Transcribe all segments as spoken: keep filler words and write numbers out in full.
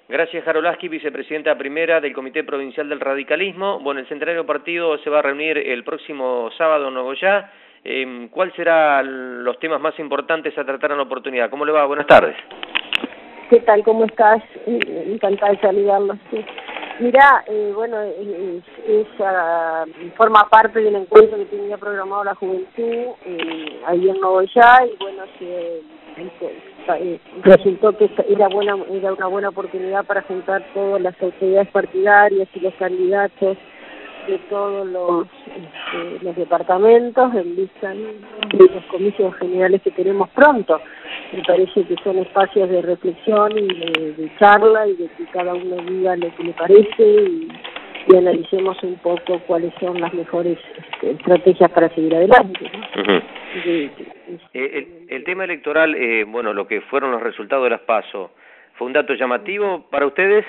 Gracias, Jarolaski, vicepresidenta primera del Comité Provincial del Radicalismo. Bueno, el Centenario Partido se va a reunir el próximo sábado en Nogoyá. Eh, ¿Cuáles serán los temas más importantes a tratar en la oportunidad? ¿Cómo le va? Buenas tardes. ¿Qué tal? ¿Cómo estás? Encantada de saludarlos. Sí. Mirá, eh, bueno, eh, esa forma parte del encuentro que tenía programado la juventud eh, ahí en Nogoyá y bueno, se, eh, resultó que era buena era una buena oportunidad para juntar todas las autoridades partidarias y los candidatos de todos los, este, los departamentos en vista de los comicios generales que tenemos pronto. Me parece que son espacios de reflexión y de, de charla y de que cada uno diga lo que le parece y, y analicemos un poco cuáles son las mejores este, estrategias para seguir adelante, ¿no? Uh-huh. de, de, de, el, el tema electoral, eh, bueno, lo que fueron los resultados de las PASO, ¿fue un dato llamativo para ustedes?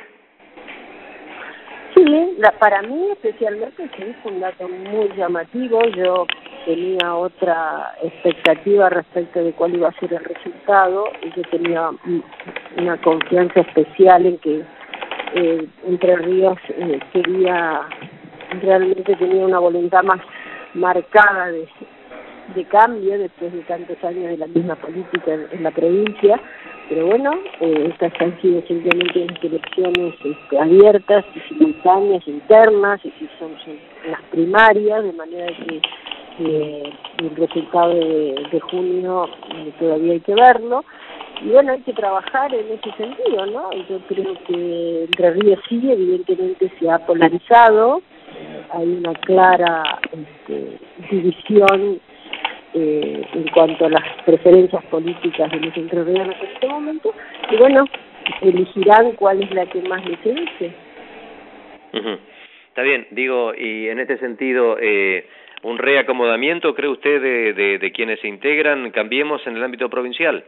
Sí, la, para mí especialmente sí, fue un dato muy llamativo. Yo tenía otra expectativa respecto de cuál iba a ser el resultado y yo tenía una confianza especial en que eh, Entre Ríos eh, quería, realmente tenía una voluntad más marcada de, de cambio después de tantos años de la misma política en, en la provincia. Pero bueno, eh, estas han sido simplemente elecciones este, abiertas y simultáneas, internas, y si son, son las primarias, de manera que eh, el resultado de, de junio eh, todavía hay que verlo. Y bueno, hay que trabajar en ese sentido, ¿no? Yo creo que Entre Ríos sí, evidentemente se ha polarizado, eh, hay una clara este, división Eh, en cuanto a las preferencias políticas de los entrerrianos en este momento, y bueno, elegirán cuál es la que más les seduce. Uh-huh. Está bien, digo, y en este sentido, eh, ¿un reacomodamiento, cree usted, de, de, de quienes se integran, Cambiemos, en el ámbito provincial?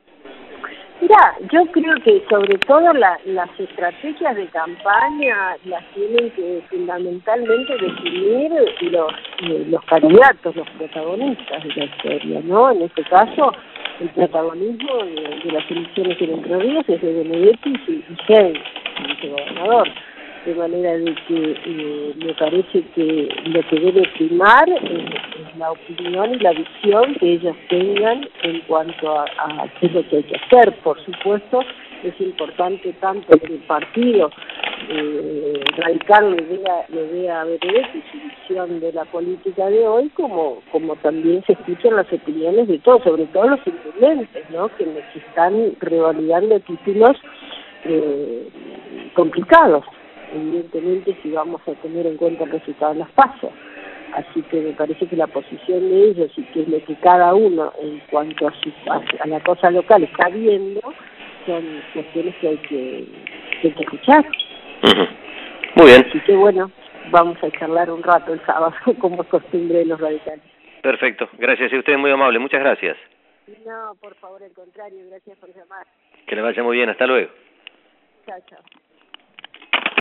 Mira, yo creo que sobre todo la, las estrategias de campaña las tienen que fundamentalmente definir los, eh, los candidatos, los protagonistas de la historia, ¿no? En este caso, el protagonismo de, de las elecciones en Entre Ríos es de Benedetti y, y Heinz, el vicegobernador. De manera de que eh, me parece que lo que debe primar es, es la opinión y la visión que ellos tengan en cuanto a, a qué es lo que hay que hacer. Por supuesto, es importante tanto que el partido eh, radical le dé a, le dé a Benedetti su visión de la política de hoy, como como también se escuchan las opiniones de todos, sobre todo los intendentes, ¿no? que, que están revalidando títulos eh, complicados, evidentemente, si vamos a tener en cuenta el resultado de las PASO. Así que me parece que la posición de ellos y que es lo que cada uno en cuanto a, su, a la cosa local está viendo son cuestiones que hay que, que, hay que escuchar. Uh-huh. Muy bien. Así que bueno, vamos a charlar un rato el sábado, como es costumbre de los radicales. Perfecto, gracias, y usted es muy amable, muchas gracias. No, por favor, al contrario, gracias por llamar. Que le vaya muy bien, hasta luego. Chao, chao.